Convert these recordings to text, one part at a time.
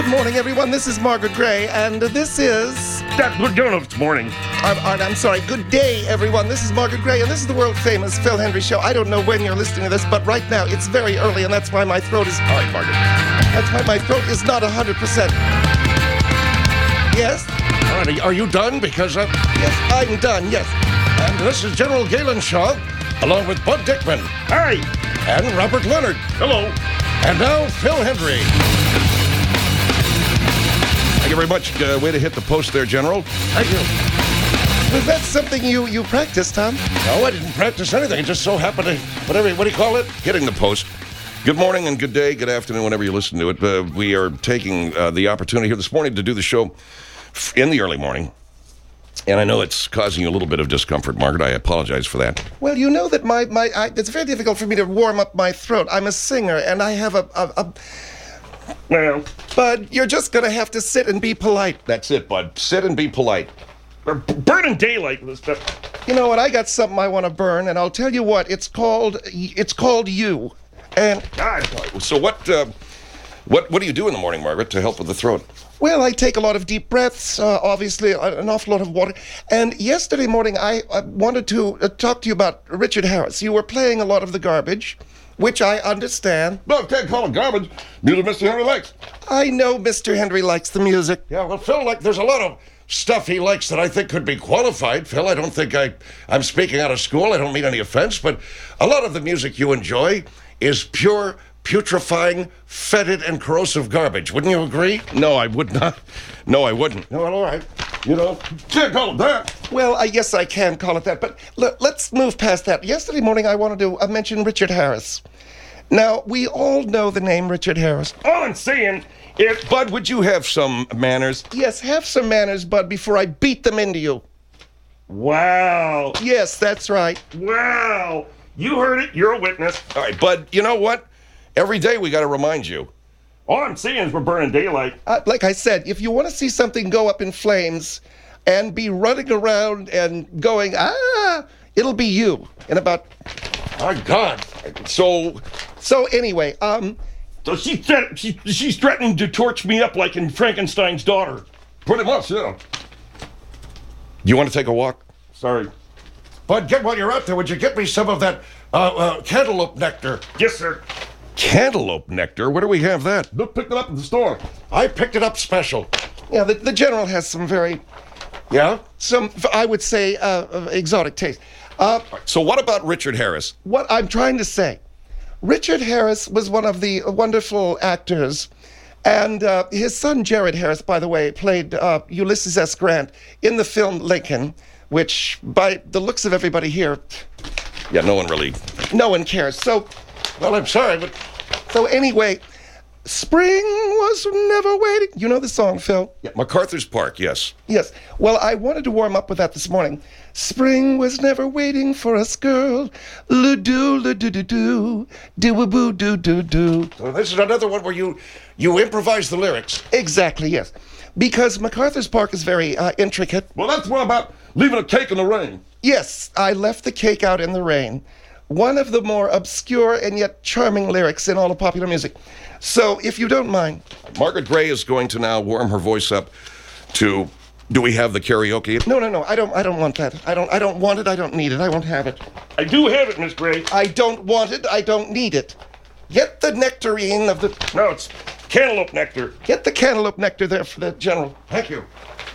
Good morning, everyone. This is Margaret Gray, and this is... It's morning. I'm sorry. Good day, everyone. This is Margaret Gray, and this is the world-famous Phil Hendrie Show. I don't know when you're listening to this, but right now, it's very early, and that's why my throat is... All right, Margaret. That's why my throat is not 100%. Yes? All right, are you done? Because... Yes, I'm done, yes. And this is General Galen Shaw, along with Bud Dickman. Hi. And Robert Leonard. Hello. And now, Phil Hendrie. Thank you very much. Way to hit the post there, General. Thank you. Was that something you practiced, Tom? No, I didn't practice anything. It just so happened to, what do you call it? Hitting the post. Good morning and good day, good afternoon, whenever you listen to it. We are taking the opportunity here this morning to do the show in the early morning. And I know it's causing you a little bit of discomfort, Margaret. I apologize for that. Well, you know that it's very difficult for me to warm up my throat. I'm a singer, and I have a Well, Bud, you're just going to have to sit and be polite. That's it, Bud. Sit and be polite. we're burning daylight with this stuff. You know what? I got something I want to burn, and I'll tell you what. It's called you. And God. So what do you do in the morning, Margaret, to help with the throat? well, I take a lot of deep breaths, obviously an awful lot of water. And yesterday morning, I wanted to talk to you about Richard Harris. You were playing a lot of the garbage, which I understand. No, can't call it garbage. Music Mr. Henry likes. I know Mr. Hendrie likes the music. Yeah, well, Phil, there's a lot of stuff he likes that I think could be qualified. Phil, I don't think I'm speaking out of school. I don't mean any offense, but a lot of the music you enjoy is pure, putrefying, fetid, and corrosive garbage. Wouldn't you agree? No, I would not. No, I wouldn't. No, well, all right. You know, can't call it that. Well, I guess I can call it that, but let's move past that. Yesterday morning, I wanted to mention Richard Harris. Now, we all know the name Richard Harris. All I'm saying is, Bud, would you have some manners? Yes, have some manners, Bud, before I beat them into you. wow. Yes, that's right. Wow. You heard it. You're a witness. All right, Bud, you know what? Every day we got to remind you. All I'm saying is we're burning daylight. Like I said, if you want to see something go up in flames and be running around and going, it'll be you in about... My God. So anyway, So she's threatening to torch me up like in Frankenstein's daughter. pretty much, yeah. You want to take a walk? Sorry. Bud, while you're out there, would you get me some of that cantaloupe nectar? Yes, sir. Cantaloupe nectar? Where do we have that? Look, picked it up at the store. I picked it up special. yeah, the general has some I would say, exotic taste. So what about Richard Harris? What I'm trying to say, Richard Harris was one of the wonderful actors, and his son Jared Harris, by the way, played Ulysses S. Grant in the film Lincoln, which, by the looks of everybody here, Yeah, no one cares. So I'm sorry, but... So anyway, spring was never waiting. You know the song, Phil? Yeah, MacArthur's Park, yes. Yes. Well, I wanted to warm up with that this morning. Spring was never waiting for us, girl. Do-do-do-do-do. Do-a-boo-do-do-do. So this is another one where you improvise the lyrics. Exactly, yes. Because MacArthur's Park is very intricate. Well, that's one about leaving a cake in the rain. Yes, I left the cake out in the rain. One of the more obscure and yet charming lyrics in all of popular music. So, if you don't mind. Margaret Gray is going to now warm her voice up to... Do we have the karaoke? No, I don't want that. I don't want it, I don't need it, I won't have it. I do have it, Miss Gray. I don't want it, I don't need it. Get the nectarine of the... No, it's cantaloupe nectar. Get the cantaloupe nectar there for the general. Thank you.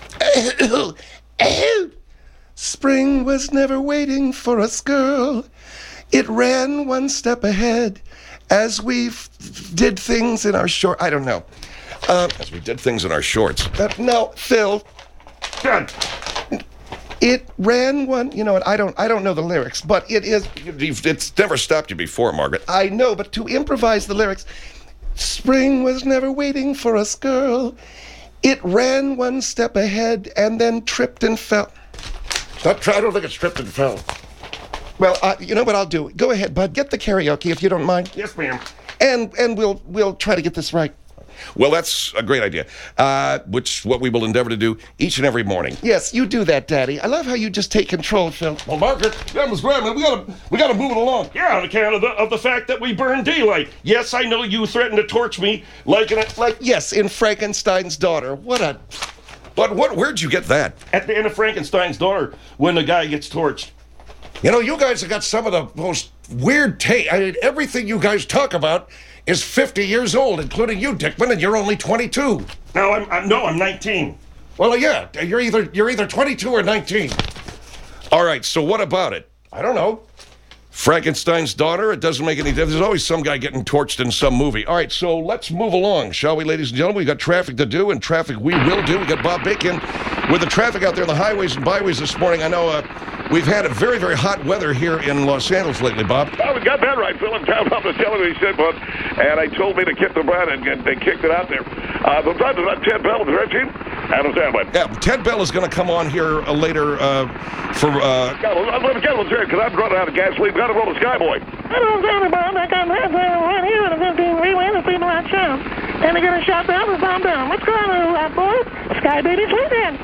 Spring was never waiting for us, girl. It ran one step ahead as we did things in our short... I don't know. As we did things in our shorts. No, Phil. God. It ran one... You know what? I don't know the lyrics, but it is... It's never stopped you before, Margaret. I know, but to improvise the lyrics... Spring was never waiting for us, girl. It ran one step ahead and then tripped and fell. I don't think it's tripped and fell. Well, you know what I'll do? Go ahead, Bud. Get the karaoke if you don't mind. Yes, ma'am. And we'll try to get this right. Well, that's a great idea, which what we will endeavor to do each and every morning. Yes, you do that, Daddy. I love how you just take control, Phil. Well, Margaret, Miss Grandma, we gotta move it along. Yeah, on account of the fact that we burned daylight. Yes, I know you threatened to torch me like Yes, in Frankenstein's Daughter. But where'd you get that? at the end of Frankenstein's Daughter when the guy gets torched. You know, you guys have got some of the most weird taste. I mean, everything you guys talk about is 50 years old, including you, Dickman, and you're only 22. No, I'm 19. Well, yeah, you're either 22 or 19. All right, so what about it? I don't know. Frankenstein's Daughter, it doesn't make any difference. There's always some guy getting torched in some movie. All right, so let's move along, shall we, ladies and gentlemen? We got traffic to do, and traffic we will do. We got Bob Bacon with the traffic out there on the highways and byways this morning. I know we've had a very, very hot weather here in Los Angeles lately, Bob. Oh, we got that right, Phil. I'm down off the television, but and I told me to kick the brand, and they kicked it out there. The drive is on Ted Bell, the red team. Adam Sandwich. Yeah, Ted Bell is going to come on here later for... Let me get one because I'm running out of gasoline. Got to roll the Skyboy. Hello, Johnny Bob. I got right here in the 15 freeway. The people out shout. And they're going to shout down the bomb down. What's going on, boys? Sky Baby Sleeping.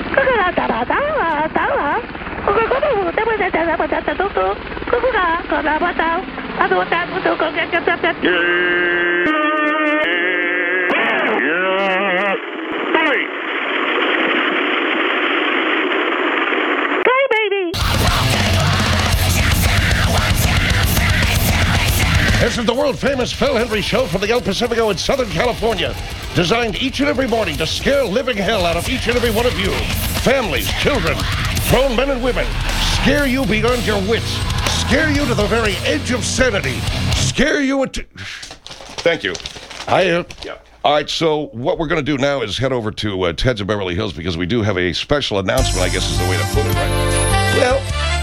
This is the world-famous Phil Hendry Show from the El Pacifico in Southern California. Designed each and every morning to scare living hell out of each and every one of you. Families, children, grown men and women. Scare you beyond your wits. Scare you to the very edge of sanity. Scare you into... Thank you. Yeah. All right, so what we're going to do now is head over to Ted's of Beverly Hills because we do have a special announcement, I guess is the way to put it, right? Well,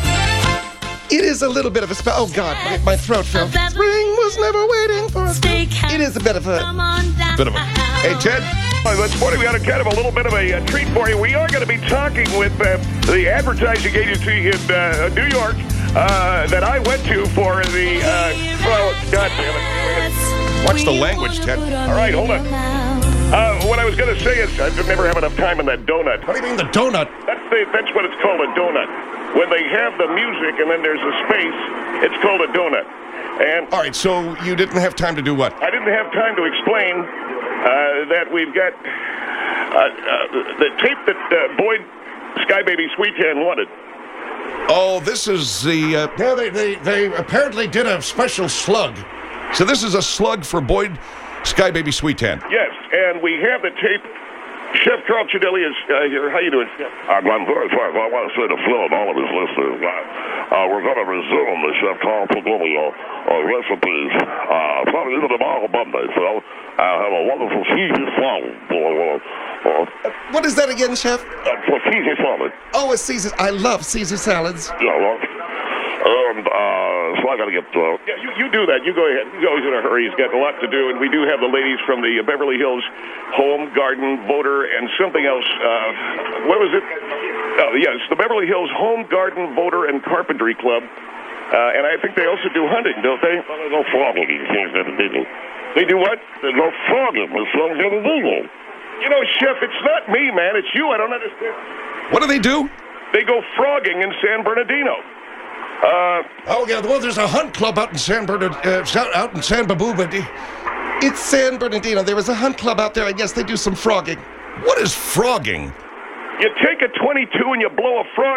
it is a little bit of a spell. Oh, God, my throat, Phil. Spring was never waiting for us. It is a bit of a... Hey, Ted. This morning we got a kind of a little bit of a treat for you. We are going to be talking with the advertising agency in New York that I went to for the... well, God damn it. Watch the language, Ted. All right, hold on. What I was going to say is I never have enough time in that donut. What do you mean the donut? That's what it's called, a donut. When they have the music and then there's a space, it's called a donut. And All right, so you didn't have time to do what? I didn't have time to explain that we've got the tape that Boyd Skybaby Sweetan wanted. Oh, this is the... Yeah, they apparently did a special slug. So this is a slug for Boyd Skybaby Sweetan. Yes, and we have the tape. Chef Carl Chidelli is here. How you doing, Chef? I'm very fine. I want to say to Phil and all of his listeners that we're going to resume the Chef Carl Chidelli recipes probably even tomorrow Monday, Phil. Have a wonderful Caesar salad. What is that again, Chef? For Caesar salad. Oh, a Caesar. I love Caesar salads. Yeah, well, and so I got to get... Yeah, you do that. You go ahead. He's always in a hurry. He's got a lot to do, and we do have the ladies from the Beverly Hills Home, Garden, Voter, and something else. What was it? Oh, yes, the Beverly Hills Home, Garden, Voter, and Carpentry Club. And I think they also do hunting, don't they? Well, there's no frogging. You can't get a digging. They do what? There's no frogging. There's no get a digging. You know, Chef, it's not me, man. It's you. I don't understand. What do they do? They go frogging in San Bernardino. Oh, yeah, well, there's a hunt club out in San Babu, but it's San Bernardino. There was a hunt club out there, and yes, they do some frogging. What is frogging? You take a 22 and you blow a frog.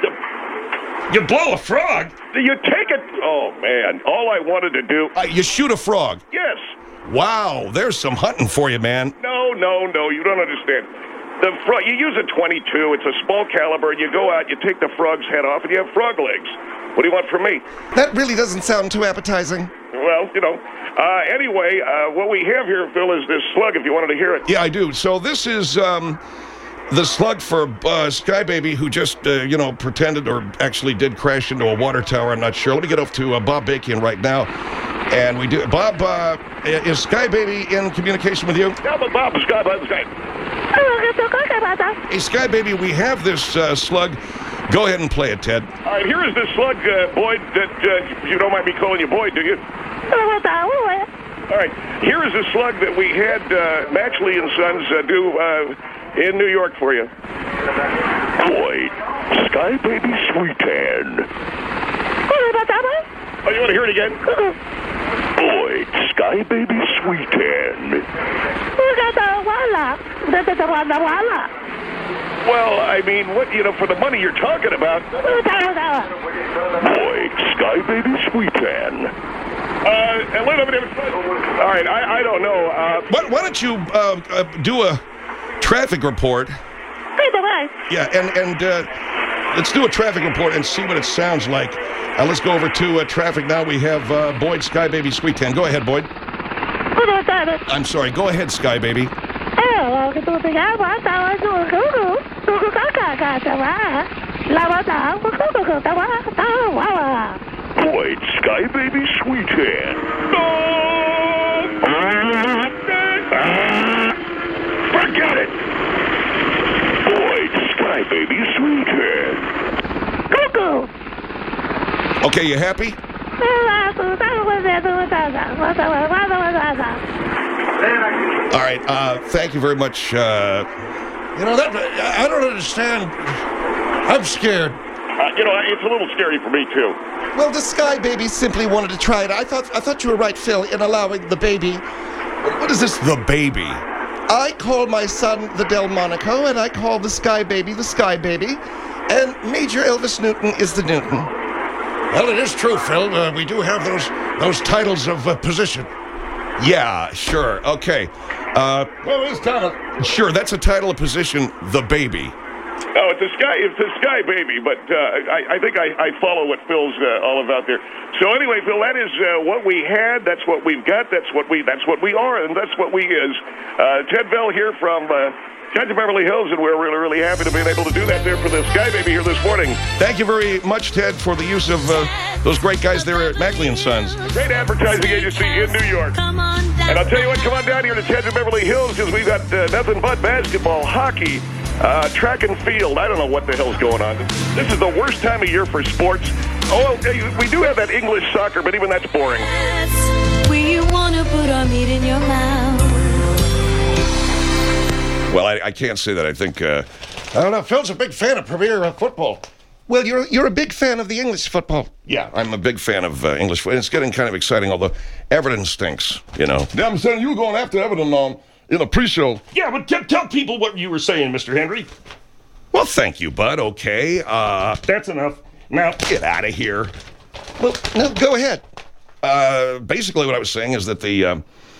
You blow a frog? You take it. Oh, man. All I wanted to do. You shoot a frog. Yes. Wow, there's some hunting for you, man. No. You don't understand. The frog. You use a 22. It's a small caliber. And you go out, you take the frog's head off, and you have frog legs. What do you want from me? That really doesn't sound too appetizing. Well, you know. Anyway, what we have here, Phil, is this slug, if you wanted to hear it. Yeah, I do. So this is the slug for Skybaby, who just, pretended or actually did crash into a water tower. I'm not sure. Let me get off to Bob Bacon right now. And we do. Bob, is Skybaby in communication with you? Yeah, but Bob, Sky. Hey, Skybaby, we have this slug. Go ahead and play it, Ted. All right, here is this slug, Boyd, that you don't mind me calling you Boyd, do you? All right. Here is a slug that we had Matchley and Sons do in New York for you. Boy, Sky Baby Sweetan. Oh, you want to hear it again? Boy, Sky Baby Sweetan. Well, I mean, what, for the money you're talking about. Boy, Sky Baby Sweetan. All right, I don't know. Why don't you do a traffic report? Yeah, and let's do a traffic report and see what it sounds like. Let's go over to traffic now. We have Boyd, Sky Baby Sweetan. Go ahead, Boyd. I'm sorry. Go ahead, Sky Baby. Boy, Sky Baby Sweetan. Forget it. Boy, Sky Baby Sweetan. Okay, you happy? All right. Thank you very much. I don't understand. I'm scared. It's a little scary for me, too. Well, the Sky Baby simply wanted to try it. I thought you were right, Phil, in allowing the baby. What is this, the baby? I call my son the Delmonico, and I call the Sky Baby the Sky Baby, and Major Elvis Newton is the Newton. Well, it is true, Phil. We do have those titles of position. Yeah, sure. Okay. Well, it's kind of... Sure, that's a title of position, the baby. Oh, it's a Sky Baby, but I think I follow what Phil's all about there. So anyway, Phil, that is what we had. That's what we've got. That's what we are, and that's what we is. Ted Bell here from Judge of Beverly Hills, and we're really, really happy to be able to do that there for the Sky Baby here this morning. Thank you very much, Ted, for the use of those great guys there at Mackley & Sons. Great advertising agency in New York. And I'll tell you what, come on down here to Ted of Beverly Hills, because we've got nothing but basketball, hockey, track and field. I don't know what the hell's going on. This is the worst time of year for sports. Oh, we do have that English soccer, but even that's boring. Where you want to put our meat in your mouth. Well, I can't say that. I think... I don't know. Phil's a big fan of Premier football. Well, you're a big fan of the English football. Yeah, I'm a big fan of English football. It's getting kind of exciting, although Everton stinks, Yeah, I'm saying you were going after Everton in a pre-show. Yeah, but tell people what you were saying, Mr. Henry. Well, thank you, bud. Okay. That's enough. Now, get out of here. Well, no, go ahead. Basically, what I was saying is that the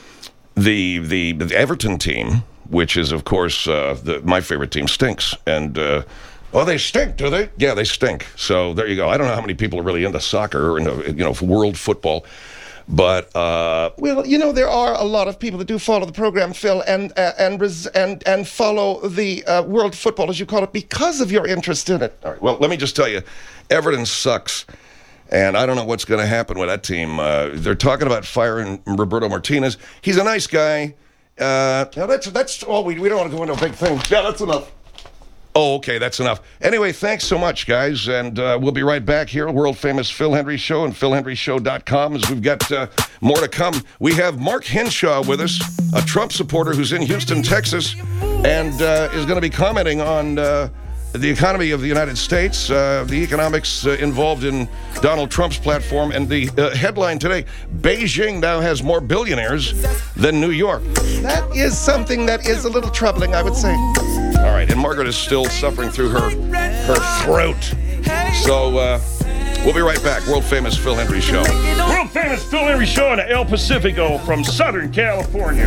Everton team, which is, of course, my favorite team, stinks. And, they stink, do they? Yeah, they stink. So there you go. I don't know how many people are really into soccer or into, world football. But well, there are a lot of people that do follow the program, Phil, and follow the world football, as you call it, because of your interest in it. All right. Well, let me just tell you, Everton sucks, and I don't know what's going to happen with that team. They're talking about firing Roberto Martinez. He's a nice guy. That's all we don't want to go into a big thing. Yeah, that's enough. Oh, okay, that's enough. Anyway, thanks so much, guys, and we'll be right back here, world-famous Phil Hendrie Show and philhendrieshow.com, as we've got more to come. We have Mark Henshaw with us, a Trump supporter who's in Houston, Texas, and is going to be commenting on the economy of the United States, the economics involved in Donald Trump's platform, and the headline today, Beijing now has more billionaires than New York. That is something that is a little troubling, I would say. All right, and Margaret is still suffering through her throat. So we'll be right back. World-famous Phil Hendrie Show. World-famous Phil Hendrie Show in El Pacifico from Southern California.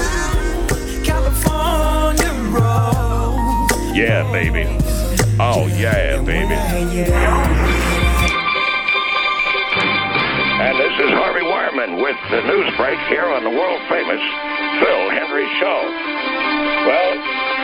Yeah, baby. Oh, yeah, baby. And this is Harvey Wireman with the news break here on the world-famous Phil Hendrie Show. Well,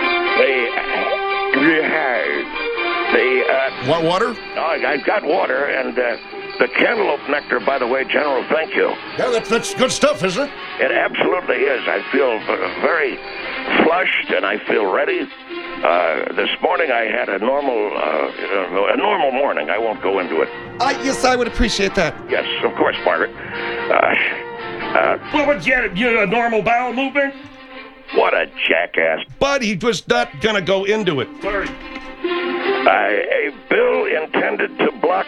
Want water? I've got water, and the cantaloupe nectar, by the way, General, thank you. Yeah, that's good stuff, isn't it? It absolutely is. I feel very flushed, and I feel ready. This morning I had a normal morning. I won't go into it. Yes, I would appreciate that. Yes, of course, Margaret. Well, what's you a normal bowel movement? What a jackass. But he was not going to go into it. Sorry. A bill intended to block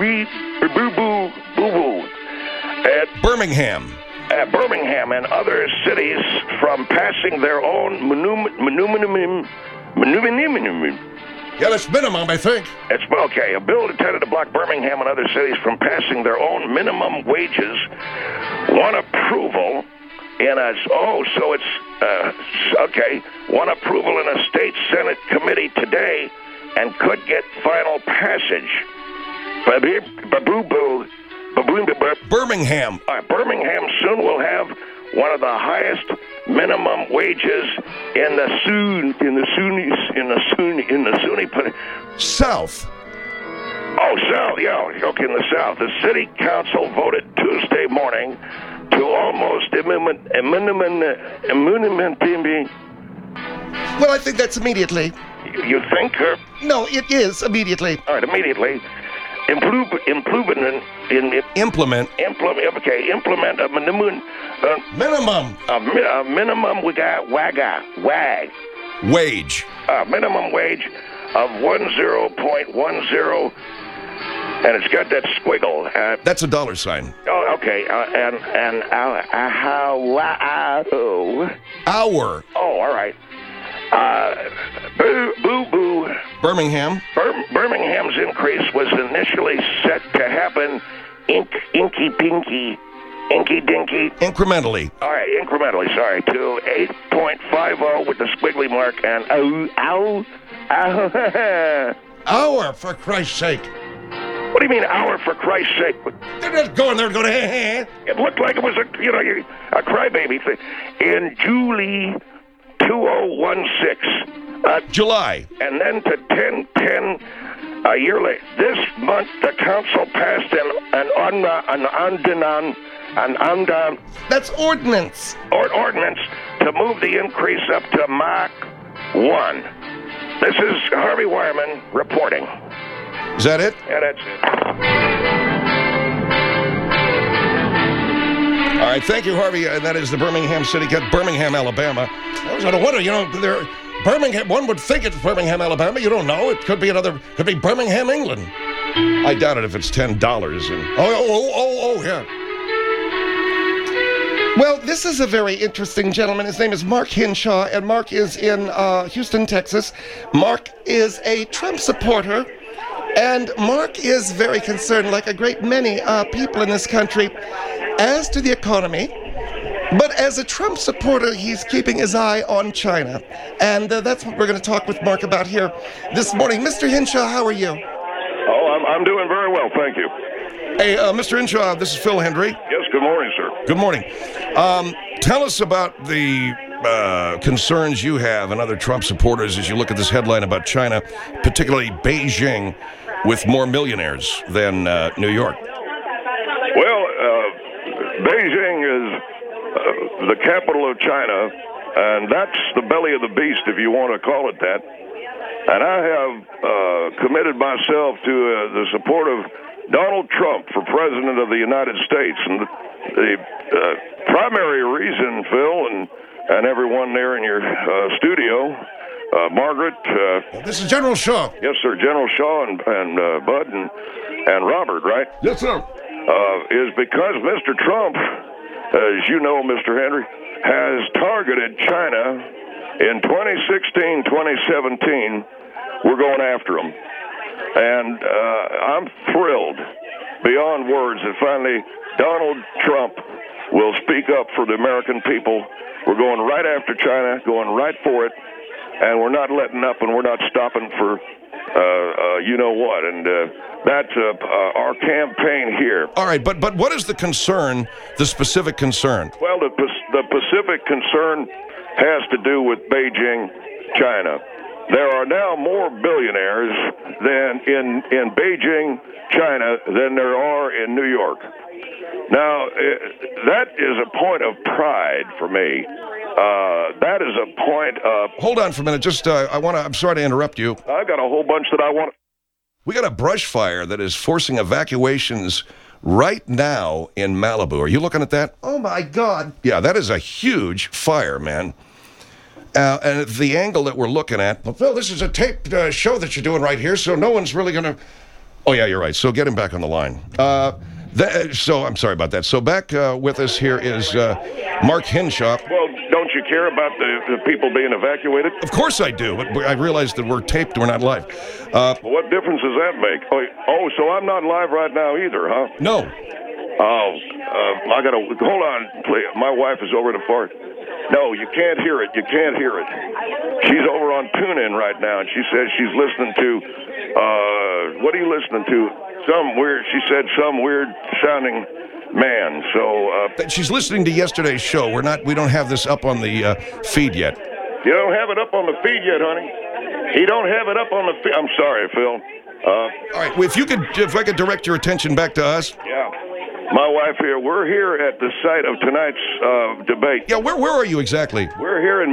boo-boo at Birmingham and other cities from passing their own minimum. Yeah, that's minimum, I think. It's okay. A bill intended to block Birmingham and other cities from passing their own minimum wages won approval in a won approval in a state Senate committee today and could get final passage. Birmingham. Birmingham soon will have one of the highest minimum wages in the SUNY. South. Oh, South, yeah. Okay, in the South. The city council voted Tuesday morning to almost Well, I think that's immediately. You think? No, it is immediately. All right, immediately. Implement a minimum. Minimum Wage. Minimum wage of 10.10, and it's got that squiggle. That's a dollar sign. Oh, okay. Hour. Oh, all right. Boo. Birmingham. Birmingham's increase was initially set to happen inky dinky. Incrementally. All right, incrementally, sorry, to 8.50 with the squiggly mark and Hour, for Christ's sake. What do you mean, hour, for Christ's sake? They're not going there going, hey. It looked like it was a crybaby thing. In July 2016. July. And then to 10/10 a year later. This month, the council passed That's ordinance. Ordinance to move the increase up to Mach 1. This is Harvey Wireman reporting. Is that it? Yeah, that's it. All right, thank you, Harvey. That is the Birmingham City Cat, Birmingham, Alabama. I was going to wonder, Birmingham. One would think it's Birmingham, Alabama. You don't know. It could be Birmingham, England. I doubt it if it's $10. Yeah. Well, this is a very interesting gentleman. His name is Mark Hinshaw, and Mark is in Houston, Texas. Mark is a Trump supporter, and Mark is very concerned, like a great many people in this country, as to the economy. But as a Trump supporter, he's keeping his eye on China. And that's what we're going to talk with Mark about here this morning. Mr. Hinshaw, how are you? Oh, I'm doing very well, thank you. Hey, Mr. Hinshaw, this is Phil Hendry. Yes, good morning, sir. Good morning. Tell us about the concerns you have and other Trump supporters as you look at this headline about China, particularly Beijing, with more millionaires than New York. Well, Beijing is the capital of China, and that's the belly of the beast, if you want to call it that. And I have committed myself to the support of Donald Trump for President of the United States. And the primary reason, Phil, and everyone there in your studio, Margaret. This is General Shaw. Yes, sir, General Shaw and Bud and Robert, right? Yes, sir. Is because Mr. Trump, as you know, Mr. Henry, has targeted China in 2016, 2017. We're going after them. And I'm thrilled beyond words that finally Donald Trump will speak up for the American people. We're going right after China, going right for it, and we're not letting up, and we're not stopping for you know what. And that's our campaign here. All right, but what is the concern, the specific concern? Well, the specific concern has to do with Beijing, China. There are now more billionaires than in Beijing, China, than there are in New York. Now, that is a point of pride for me. That is a point of... Hold on for a minute. Just, I'm sorry to interrupt you. I got a whole bunch that I want... We got a brush fire that is forcing evacuations right now in Malibu. Are you looking at that? Oh, my God. Yeah, that is a huge fire, man. And the angle that we're looking at... Well, Phil, this is a taped show that you're doing right here, so no one's really going to... Oh, yeah, you're right. So get him back on the line. So I'm sorry about that. So back with us here is Mark Henshaw. Well, don't you care about the people being evacuated? Of course I do, but I realize that we're taped, we're not live. What difference does that make? Oh, so I'm not live right now either, huh? No. Oh, I gotta hold on, please. My wife is over the far. No, you can't hear it. You can't hear it. She's over on TuneIn right now, and she says she's listening to. What are you listening to? She said some weird sounding man. So She's listening to yesterday's show. We don't have this up on the feed yet. you don't have it up on the feed yet, honey. You don't have it up on the feed. I'm sorry, Phil. All right. Well, if I could direct your attention back to us. Yeah. My wife here. We're here at the site of tonight's debate. Yeah. Where are you exactly? We're here in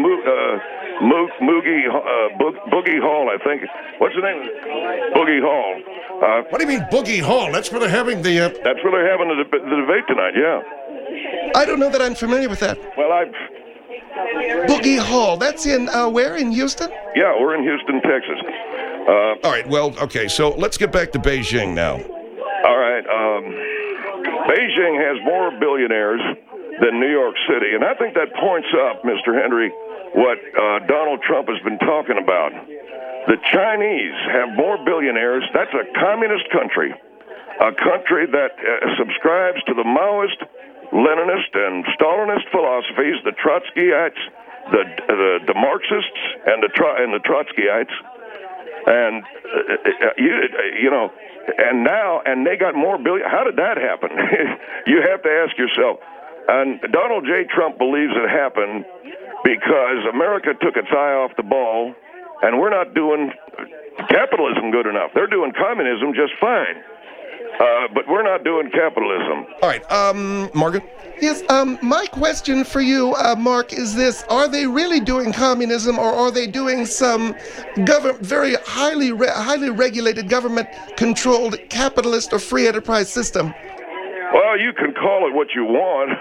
Boogie Hall, I think. What's the name of it? Boogie Hall. What do you mean Boogie Hall? That's where they're having the... That's where they're having the debate tonight, yeah. I don't know that I'm familiar with that. Well, Boogie Hall. That's in, where? In Houston? Yeah, we're in Houston, Texas. All right. Well, okay. So let's get back to Beijing now. All right. Beijing has more billionaires than New York City, and I think that points up, Mr. Henry, what Donald Trump has been talking about. The Chinese have more billionaires. That's a communist country, a country that subscribes to the Maoist, Leninist, and Stalinist philosophies, the Trotskyites, the Marxists, and the Trotskyites, and and they got more billion. How did that happen? You have to ask yourself. And Donald J. Trump believes it happened because America took its eye off the ball, and we're not doing capitalism good enough. They're doing communism just fine, but we're not doing capitalism. All right, Margaret? Yes, my question for you, Mark, is this. Are they really doing communism, or are they doing some very highly regulated, government-controlled capitalist or free enterprise system? Well, you can call it what you want.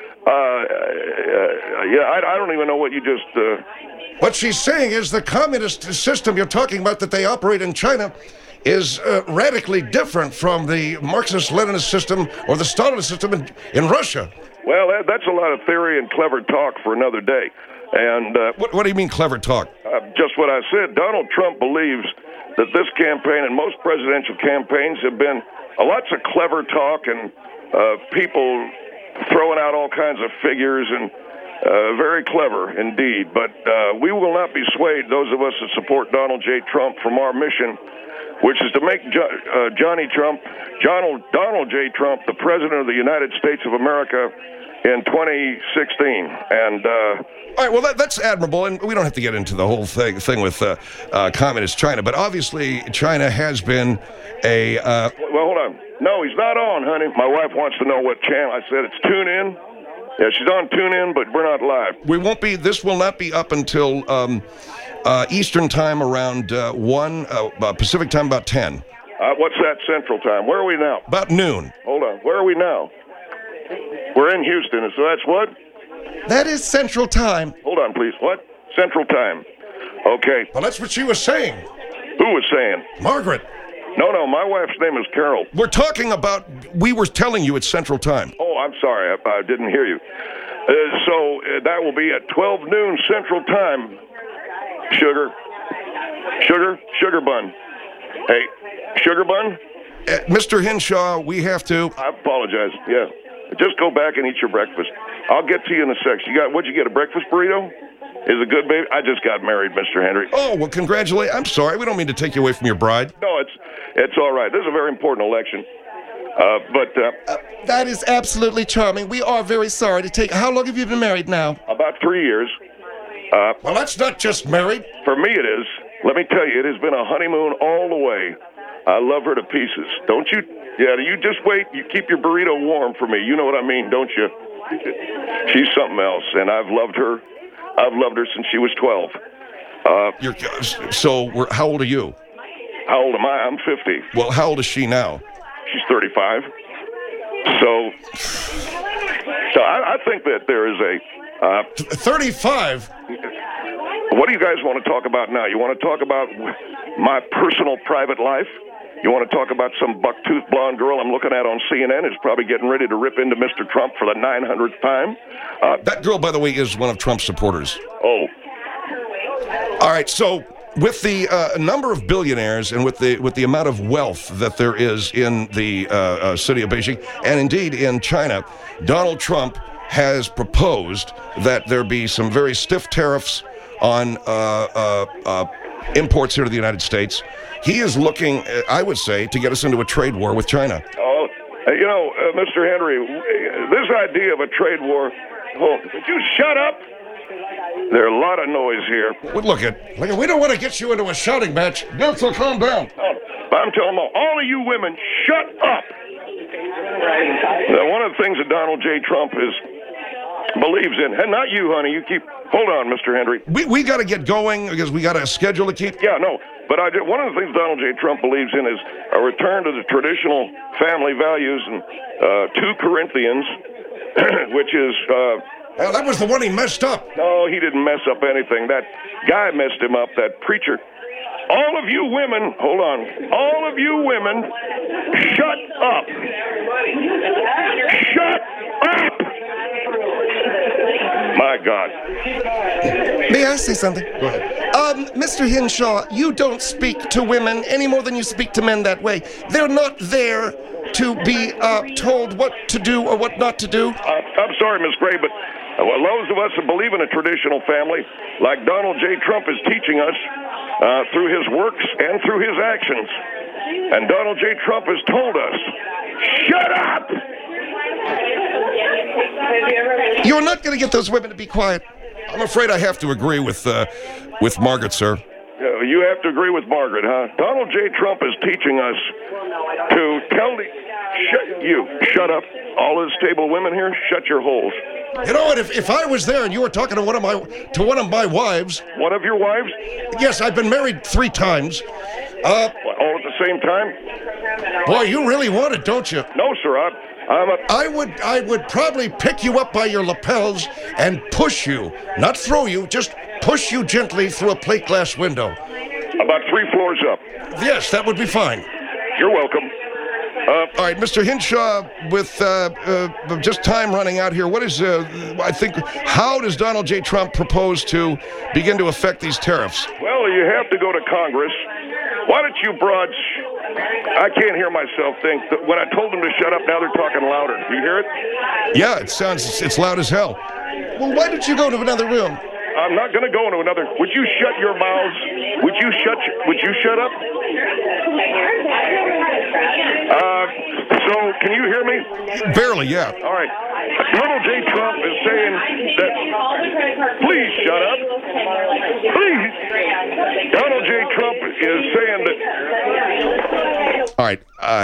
I don't even know what you just... What she's saying is the communist system you're talking about that they operate in China is radically different from the Marxist-Leninist system or the Stalinist system in Russia. Well, that's a lot of theory and clever talk for another day. And What do you mean clever talk? Just what I said. Donald Trump believes that this campaign and most presidential campaigns have been lots of clever talk and people throwing out all kinds of figures and very clever indeed. But we will not be swayed, those of us that support Donald J. Trump, from our mission, which is to make Donald J. Trump, the President of the United States of America in 2016. And all right, well, that's admirable, and we don't have to get into the whole thing with communist China, but obviously China has been a... Well, hold on. No, he's not on, honey. My wife wants to know what channel. I said it's TuneIn. Yeah, she's on TuneIn, but we're not live. This will not be up until Eastern time around 1, Pacific time about 10. What's that Central time? Where are we now? About noon. Hold on. Where are we now? We're in Houston, so that's what? That is Central Time. Hold on, please. What? Central Time. Okay. Well, that's what she was saying. Who was saying? Margaret. No, my wife's name is Carol. We were telling you it's Central Time. Oh, I'm sorry. I didn't hear you. So that will be at 12 noon Central Time. Sugar bun. Hey, sugar bun? Mr. Henshaw, we have to... I apologize. Yeah. Just go back and eat your breakfast. I'll get to you in a sec. What'd you get, a breakfast burrito? Is it good, baby? I just got married, Mr. Henry. Oh, well, congratulations. I'm sorry. We don't mean to take you away from your bride. No, it's all right. This is a very important election. That is absolutely charming. We are very sorry to take... How long have you been married now? About 3 years. Well, that's not just married. For me, it is. Let me tell you, it has been a honeymoon all the way. I love her to pieces. Don't you? Yeah, you just wait. You keep your burrito warm for me. You know what I mean, don't you? She's something else, and I've loved her. I've loved her since she was 12. How old are you? How old am I? I'm 50. Well, how old is she now? She's 35. So I think that there is a 35? What do you guys want to talk about now? You want to talk about my personal private life? You want to talk about some buck-toothed blonde girl I'm looking at on CNN who's probably getting ready to rip into Mr. Trump for the 900th time? That girl, by the way, is one of Trump's supporters. Oh. All right, so with the number of billionaires and with the amount of wealth that there is in the city of Beijing, and indeed in China, Donald Trump has proposed that there be some very stiff tariffs on imports here to the United States. He is looking, I would say, to get us into a trade war with China. Oh, Mr. Henry, this idea of a trade war, would you shut up? There's a lot of noise here. Well, look, we don't want to get you into a shouting match. So calm down. I'm telling all of you women, shut up. Now, one of the things that Donald J. Trump believes in, and not you, honey, hold on, Mr. Henry. We got to get going because we got a schedule to keep. Yeah, no, but one of the things Donald J. Trump believes in is a return to the traditional family values and 2 Corinthians, which is... Well, that was the one he messed up. No, he didn't mess up anything. That guy messed him up, that preacher. All of you women, hold on. All of you women, shut up. Shut up! My God. May I say something? Go ahead. Mr. Henshaw, you don't speak to women any more than you speak to men that way. They're not there to be told what to do or what not to do. I'm sorry, Miss Gray, but those of us who believe in a traditional family, like Donald J. Trump is teaching us through his works and through his actions, and Donald J. Trump has told us, shut up! You're not going to get those women to be quiet. I'm afraid I have to agree with Margaret, sir. You have to agree with Margaret, huh? Donald J. Trump is teaching us to tell shut up. All of the stable women here, shut your holes. You know what? If I was there and you were talking to one of my wives. One of your wives? Yes, I've been married 3 times. All at the same time? Boy, you really want it, don't you? No, sir. I would probably pick you up by your lapels and push you, not throw you, just push you gently through a plate glass window. About 3 floors up. Yes, that would be fine. You're welcome. All right, Mr. Henshaw, with just time running out here, what is, how does Donald J. Trump propose to begin to affect these tariffs? Well, you have to go to Congress. Why don't you broads... I can't hear myself think. When I told them to shut up, now they're talking louder. Do you hear it? Yeah, it's loud as hell. Well, why don't you go to another room? I'm not going to go into another... Would you shut your mouths? Would you shut up? So, can you hear me? Barely, yeah. All right. Donald J. Trump is saying that... Please shut up. Please. Donald J. Trump is saying that... All right.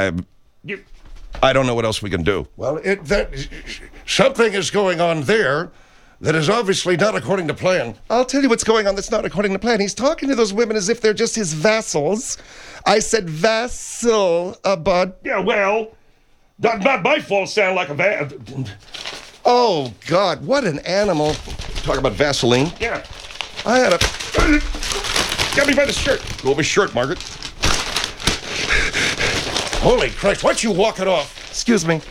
I don't know what else we can do. Well, something is going on there that is obviously not according to plan. I'll tell you what's going on that's not according to plan. He's talking to those women as if they're just his vassals. I said vassal, bud. Yeah, well, not my fault sound like a Oh, God, what an animal. Talk about Vaseline. Yeah. I had a... Got me by the shirt. Go over his shirt, Margaret. Holy Christ, why don't you walk it off? Excuse me.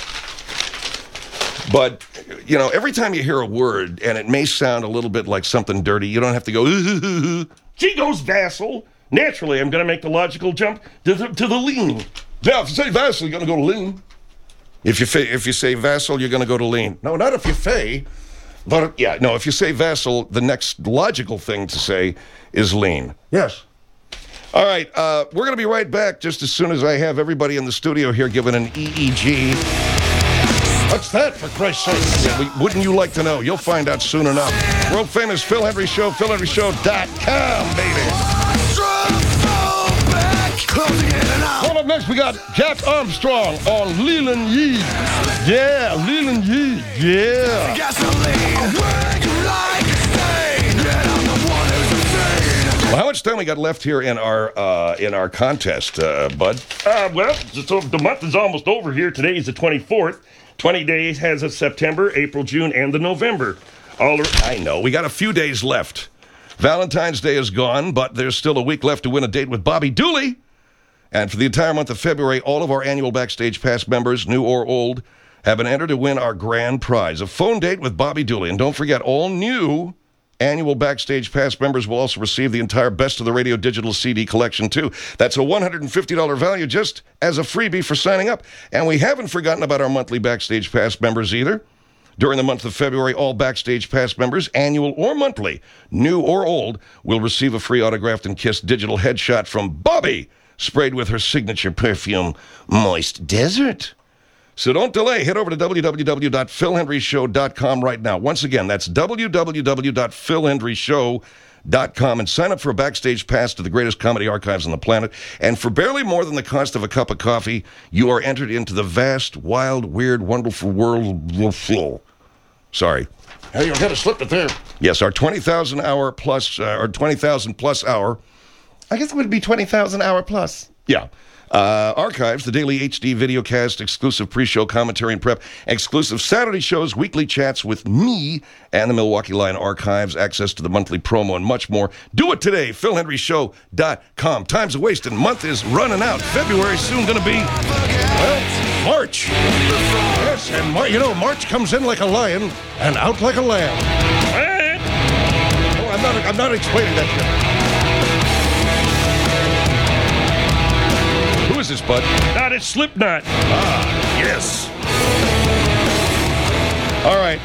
But, every time you hear a word, and it may sound a little bit like something dirty, you don't have to go, She goes vassal. Naturally, I'm going to make the logical jump to the lean. Yeah, if you say vassal, you're going to go to lean. If you say vassal, you're going to go to lean. No, not if you fey. But Yeah, no, if you say vassal, the next logical thing to say is lean. yes. All right, we're going to be right back just as soon as I have everybody in the studio here giving an EEG. What's that, for Christ's sake? Yeah, wouldn't you like to know? You'll find out soon enough. World famous Phil Hendry Show, PhilHenryShow.com, baby. Coming up next, we got Jack Armstrong on Leland Yee. Yeah, Leland Yee, yeah. Gasoline, where you like, stay. Yeah, I'm the one who's insane. Well, how much much time we got left here in our contest, Bud? Well, so the month is almost over here. Today is the 24th. 20 days has a September, April, June, and the November. I know. We got a few days left. Valentine's Day is gone, but there's still a week left to win a date with Bobby Dooley. And for the entire month of February, all of our annual Backstage Pass members, new or old, have been entered to win our grand prize, a phone date with Bobby Dooley. And don't forget, all new annual Backstage Pass members will also receive the entire Best of the Radio digital CD collection, too. That's a $150 value just as a freebie for signing up. And we haven't forgotten about our monthly Backstage Pass members either. During the month of February, all Backstage Pass members, annual or monthly, new or old, will receive a free autographed and kissed digital headshot from Bobby, sprayed with her signature perfume, Moist Desert. So don't delay. Head over to www.philhendryshow.com right now. Once again, that's www.philhendryshow.com and sign up for a Backstage Pass to the greatest comedy archives on the planet. And for barely more than the cost of a cup of coffee, you are entered into the vast, wild, weird, wonderful world of Phil. Sorry. Hey, you kind of slipped it there. Yes, our 20,000 hour plus, or 20,000 plus hour. I guess it would be 20,000 hour plus. Yeah. Archives, the daily HD video cast, exclusive pre-show commentary and prep, exclusive Saturday shows, weekly chats with me and the Milwaukee Line archives, access to the monthly promo, and much more. Do it today, PhilHenryShow.com. Time's a waste and month is running out. February's soon going to be, well, March. Yes, and March comes in like a lion and out like a lamb. Oh, I'm not explaining that yet. Who is this, Bud? Not a Slipknot. Ah, yes. All right.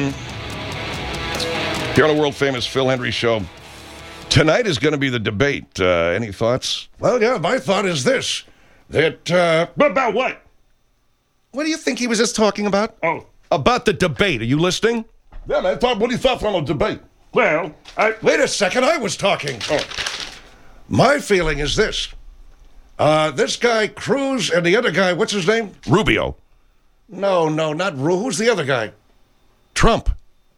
Here on the world-famous Phil Hendry Show, tonight is going to be the debate. Any thoughts? Well, yeah, my thought is this, that... About what? What do you think he was just talking about? Oh. About the debate. Are you listening? Yeah, man, what do you thought from a debate? Well, Wait a second, I was talking. Oh. My feeling is this. This guy, Cruz, and the other guy, what's his name? Rubio. No, not Rubio. Who's the other guy? Trump.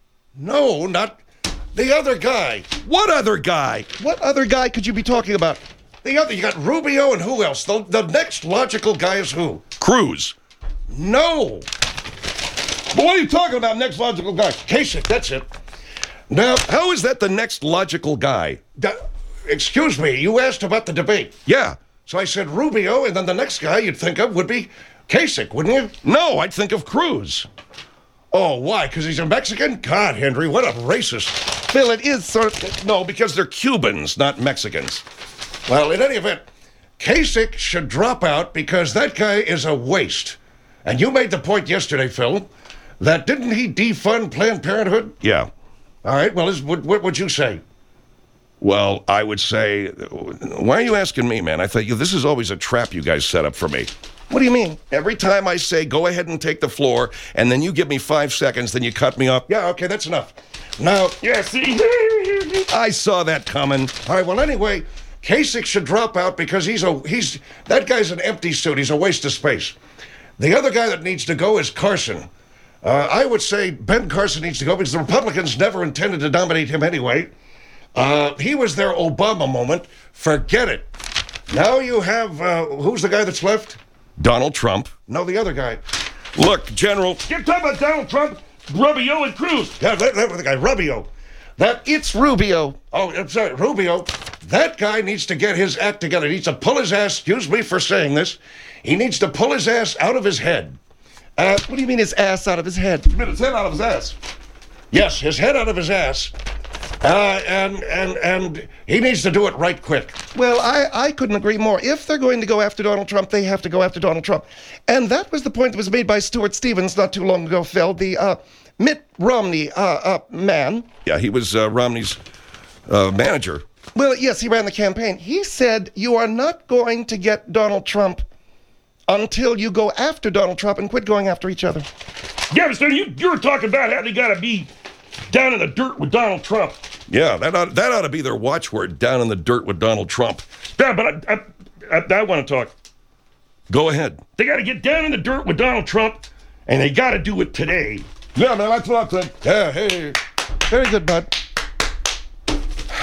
No, not the other guy. What other guy? What other guy could you be talking about? You got Rubio and who else? The next logical guy is who? Cruz. No. But what are you talking about, next logical guy? Kasich, that's it. Now, How is that the next logical guy? Excuse me, you asked about the debate. Yeah. So I said Rubio, and then the next guy you'd think of would be Kasich, wouldn't you? No, I'd think of Cruz. Oh, why? Because he's a Mexican? God, Henry, what a racist. Phil, it is sort of... No, because they're Cubans, not Mexicans. Well, in any event, Kasich should drop out because that guy is a waste. And you made the point yesterday, Phil, that didn't he defund Planned Parenthood? Yeah. All right, well, what would you say? Well, I would say, why are you asking me, man? I thought this is always a trap you guys set up for me. What do you mean? Every time I say, go ahead and take the floor, and then you give me 5 seconds, then you cut me off. Yeah, okay, that's enough. Now, yeah, see? I saw that coming. All right, well, anyway, Kasich should drop out because that guy's an empty suit. He's a waste of space. The other guy that needs to go is Carson. I would say Ben Carson needs to go because the Republicans never intended to nominate him anyway. He was their Obama moment. Forget it. Now you have, who's the guy that's left? Donald Trump. No, the other guy. Look, General. You're talking about Donald Trump, Rubio, and Cruz. Yeah, that was the guy, Rubio. It's Rubio. Oh, I'm sorry, Rubio. That guy needs to get his act together. He needs to pull his ass, excuse me for saying this, he needs to pull his ass out of his head. What do you mean his ass out of his head? His head out of his ass. Yes, his head out of his ass. And he needs to do it right quick. Well, I couldn't agree more. If they're going to go after Donald Trump, they have to go after Donald Trump. And that was the point that was made by Stuart Stevens not too long ago, Phil, the Mitt Romney man. Yeah, he was Romney's manager. Well, yes, he ran the campaign. He said, you are not going to get Donald Trump until you go after Donald Trump and quit going after each other. Yeah, but you were talking about how they got to be down in the dirt with Donald Trump. Yeah, that ought to be their watchword, down in the dirt with Donald Trump. Yeah, but I want to talk. Go ahead. They got to get down in the dirt with Donald Trump, and they got to do it today. Yeah, man, that's what I'm saying. Yeah, hey. Very good, bud.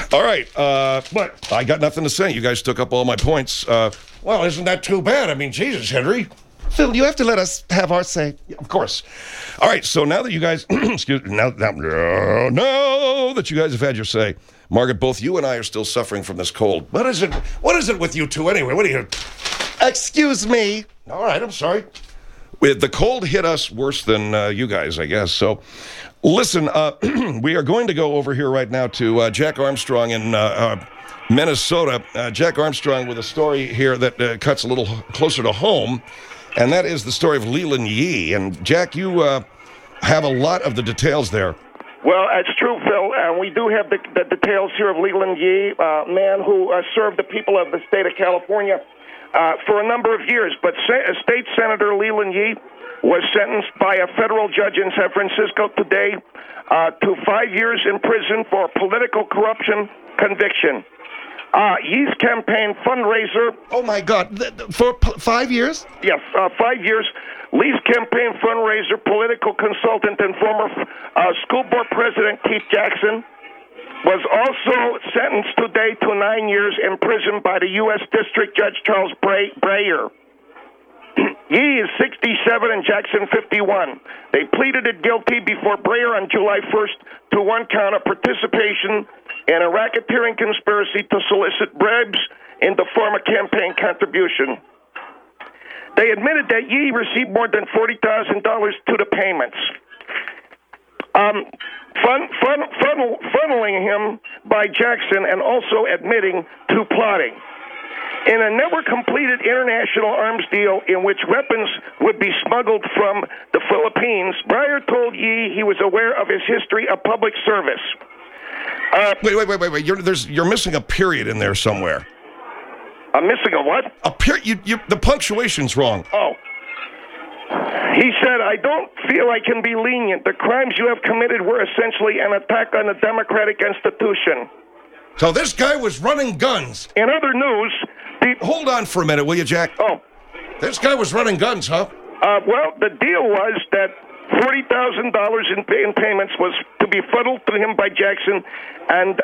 All right. What? I got nothing to say. You guys took up all my points. Well, isn't that too bad? I mean, Jesus, Henry. Phil, you have to let us have our say. Of course. All right. So now that you guys, excuse me, now that you guys have had your say, Margaret, both you and I are still suffering from this cold. What is it? What is it with you two anyway? What are you? Excuse me. All right, I'm sorry. The cold hit us worse than you guys, I guess. So, listen, we are going to go over here right now to Jack Armstrong in Minnesota. Jack Armstrong with a story here that cuts a little closer to home, and that is the story of Leland Yee. And, Jack, you have a lot of the details there. Well, it's true, Phil, and we do have the details here of Leland Yee, a man who served the people of the state of California for a number of years. But State Senator Leland Yee was sentenced by a federal judge in San Francisco today to 5 years in prison for political corruption conviction. Yee's campaign fundraiser... Oh, my God. For 5 years? Yes, 5 years. Lee's campaign fundraiser, political consultant, and former school board president Keith Jackson was also sentenced today to 9 years in prison by the U.S. District Judge Charles Breyer. Yee is 67 and Jackson 51. They pleaded it guilty before Breyer on July 1st to one count of participation in a racketeering conspiracy to solicit bribes in the form of campaign contribution. They admitted that Yee received more than $40,000 to the payments. Funneling him by Jackson and also admitting to plotting. In a never-completed international arms deal in which weapons would be smuggled from the Philippines, Breyer told Yee he was aware of his history of public service. Wait. You're missing a period in there somewhere. I'm missing a what? A period. The punctuation's wrong. Oh. He said, I don't feel I can be lenient. The crimes you have committed were essentially an attack on the democratic institution. So this guy was running guns. In other news... Hold on for a minute, will you, Jack? Oh. This guy was running guns, huh? Well, the deal was that $40,000 in payments was to be funneled to him by Jackson, and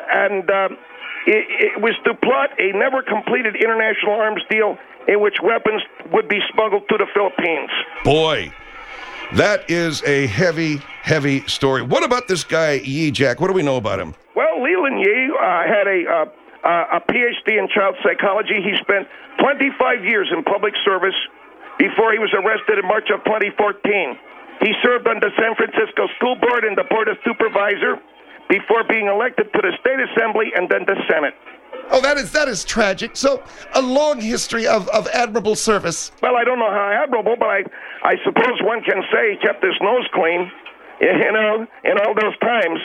it was to plot a never-completed international arms deal in which weapons would be smuggled to the Philippines. Boy, that is a heavy, heavy story. What about this guy, Yee, Jack? What do we know about him? Well, Leland Yee had a PhD in child psychology. He spent 25 years in public service before he was arrested in March of 2014. He served on the San Francisco School Board and the Board of Supervisor before being elected to the State Assembly and then the Senate. Oh, that is tragic. So, a long history of admirable service. Well, I don't know how admirable, but I suppose one can say he kept his nose clean, in all those times.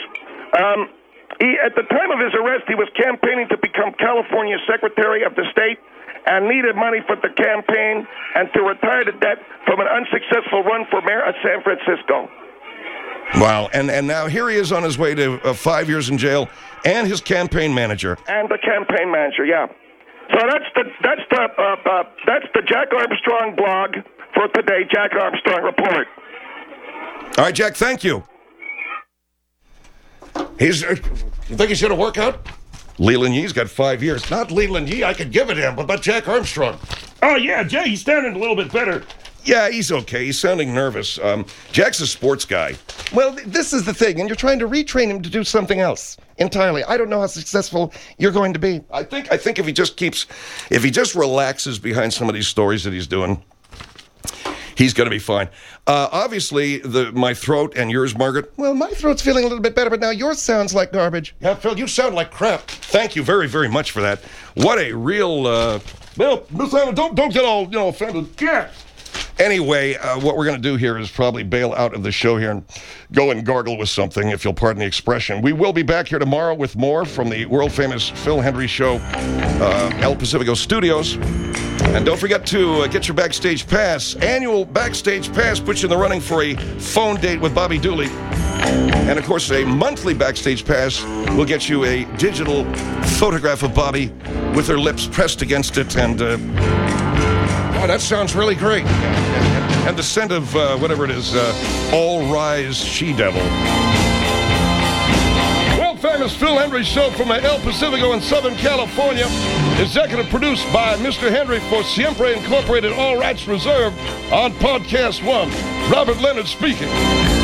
At the time of his arrest, he was campaigning to become California's Secretary of the State and needed money for the campaign and to retire the debt from an unsuccessful run for mayor of San Francisco. Wow, and now here he is on his way to 5 years in jail, and his campaign manager. And the campaign manager, yeah. So that's the Jack Armstrong blog for today, Jack Armstrong Report. All right, Jack, thank you. You think he's going to work out? Leland Yee's got 5 years. Not Leland Yee. I could give it him. But about Jack Armstrong? Oh, yeah, Jay, he's sounding a little bit better. Yeah, he's okay. He's sounding nervous. Jack's a sports guy. Well, this is the thing, and you're trying to retrain him to do something else entirely. I don't know how successful you're going to be. I think if he just relaxes behind some of these stories that he's doing, he's going to be fine. Obviously, my throat and yours, Margaret. Well, my throat's feeling a little bit better, but now yours sounds like garbage. Yeah, Phil, you sound like crap. Thank you very, very much for that. What a real... well, don't get all offended. Yeah. Anyway, what we're going to do here is probably bail out of the show here and go and gargle with something, if you'll pardon the expression. We will be back here tomorrow with more from the world-famous Phil Hendrie Show, El Pacifico Studios. And don't forget to get your Backstage Pass. Annual Backstage Pass puts you in the running for a phone date with Bobby Dooley. And, of course, a monthly Backstage Pass will get you a digital photograph of Bobby with her lips pressed against it and... Oh, that sounds really great. And the scent of whatever it is, All Rise She-Devil. Well, famous Phil Hendrie Show from El Pacifico in Southern California. Executive produced by Mr. Hendrie for Siempre Incorporated, all rights reserved on Podcast One. Robert Leonard speaking.